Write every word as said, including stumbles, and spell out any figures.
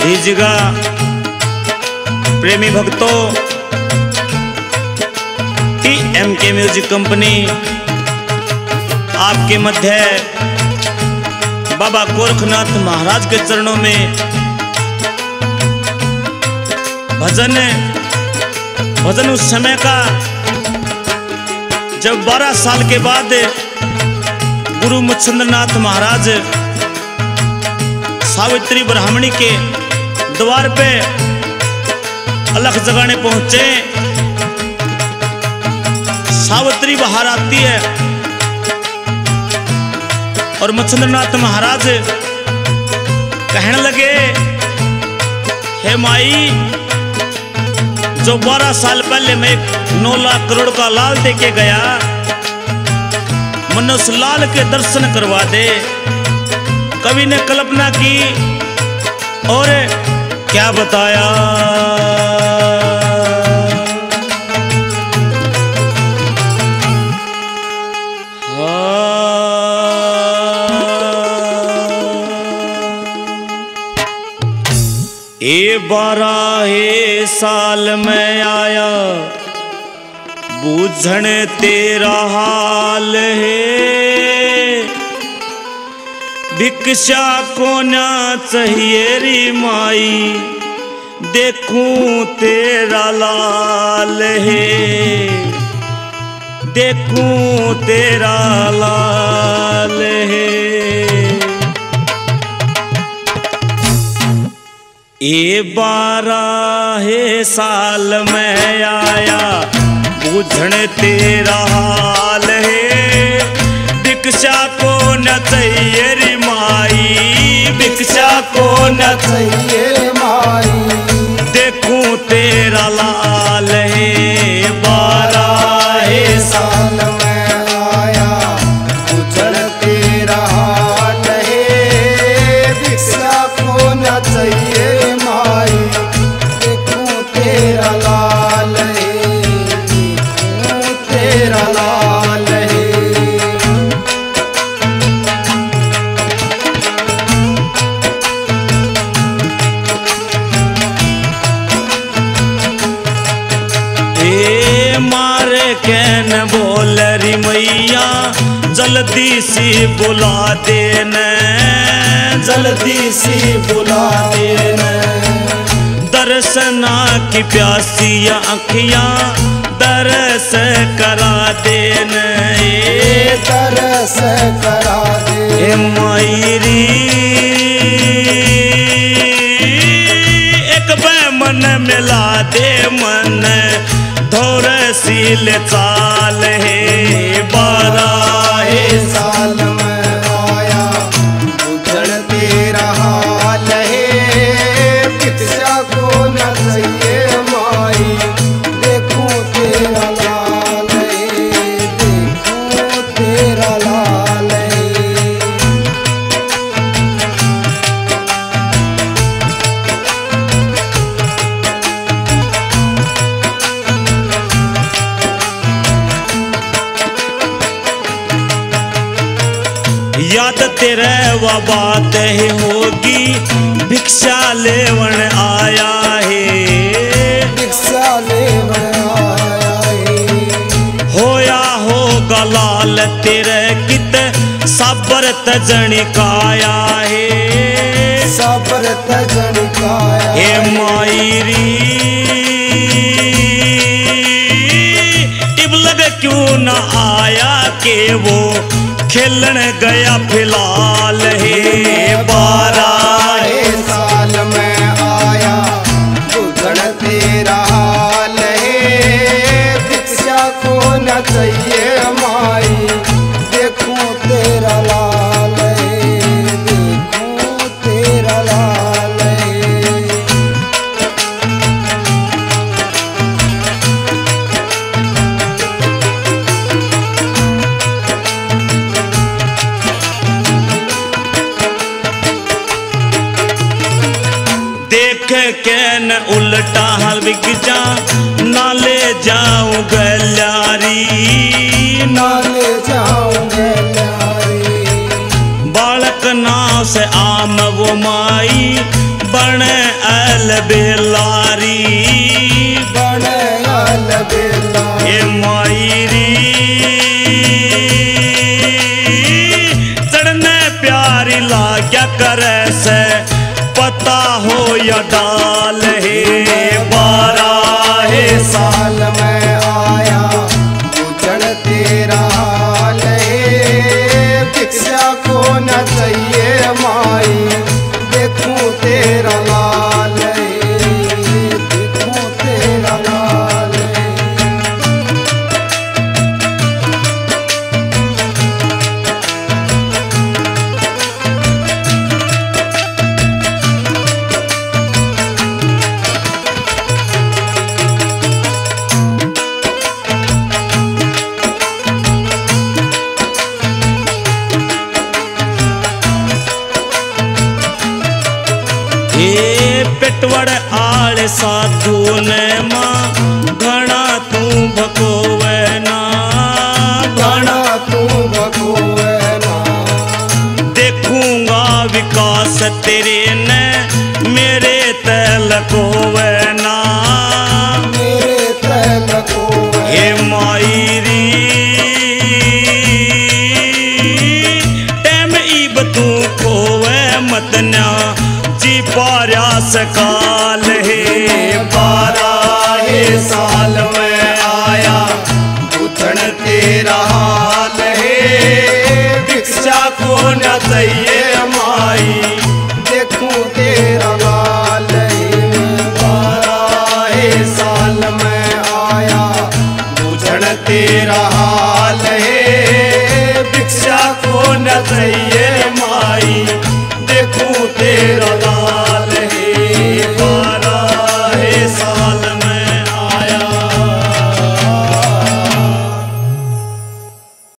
जगह प्रेमी भक्तों, T M K music company आपके मध्य बाबा गोरखनाथ महाराज के चरणों में भजन भजन उस समय का जब बारह साल के बाद गुरु मच्छिंद्रनाथ महाराज सावित्री ब्राह्मणी के द्वार पे अलख जगाने पहुंचे। सावित्री बाहर आती है और मच्छिंद्रनाथ महाराज कहने लगे, हे माई, जो बारह साल पहले मैं नौ लाख करोड़ का लाल दे के गया, मन उस लाल के दर्शन करवा दे। कवि ने कल्पना की और क्या बताया, ए बारह साल में आया बूझण तेरा हाल है, भिक्षा को ना चाहिए री माई, देखूं तेरा लाल है, देखूं तेरा लाल है। ये बारह साल में आया बूझण तेरा हाल है, भिक्षा को न चाहिए रे माई, भिक्षा को न चाहिए माई, देखूं तेरा लाल है। बारह साल में आया बूझण तेरा हाल है, भिक्षा को न चाहिए माई, देखूं तेरा लाल है, देखूं तेरा लाल है। कैन बोल री मैया, जल्दी सी बुला देना, जल्दी सी बुला देना, दर्शना की प्यासी आँखियाँ दरस करा देना, दरस करा दे मायरी। एक बे मन मिला दे मन धोर सील चाल है। बारह साल में आया बूझण तेरा हाल है, भिक्षा को न चाहिए माई, देखूं तेरा लाल है, देखूं तेरा लाल है। याद तेरे वा बात है होगी, भिक्षा लेवन आया है, भिक्षा लेवन आया है। होया होगा लाल तेरे कित साबर तजनी काया है, साबर तजनी काया हे मायरी। इब लग क्यों न आया के वो खेलन गया फिलहाल है। बारह साल में आया बूझण तेरा हाल है, भिक्षा को न चाहिए माई, देखूं तेरा लाल है, देखूं तेरा लाल है। देख के न उल्टा हल बिक जा, नाले जाऊं गल्यारी, नाले जाऊं गल्यारी। बालक नाव से आम वो माई, बन बेलारी बने आल बेलारी ए मायरी चढ़ने प्यारी लाग्या करे से पता हो या डाल है बारह है साल में आया पूछन तेरा हाल है भिक्षा को न चाहिए माई देखूं तेरा लाल है देखूं तेरा लाल है ए पेटवड़ आड़ साधु ने मां घना तू भकोवे ना घना तू भगोवे ना देखूंगा विकास तेरे ने मेरे तल कोवे ना मेरे तल को हे मायरी टेम इब तू खोवे मत ना जी पार्या सकाल है बारह साल में आया पूछन तेरा हाल है भिक्षा को न चाहिए माई देखूं तेरा लाल है बारह साल में आया पूछन तेरा हाल है भिक्षा को न चाहिए माई देखूं तेरा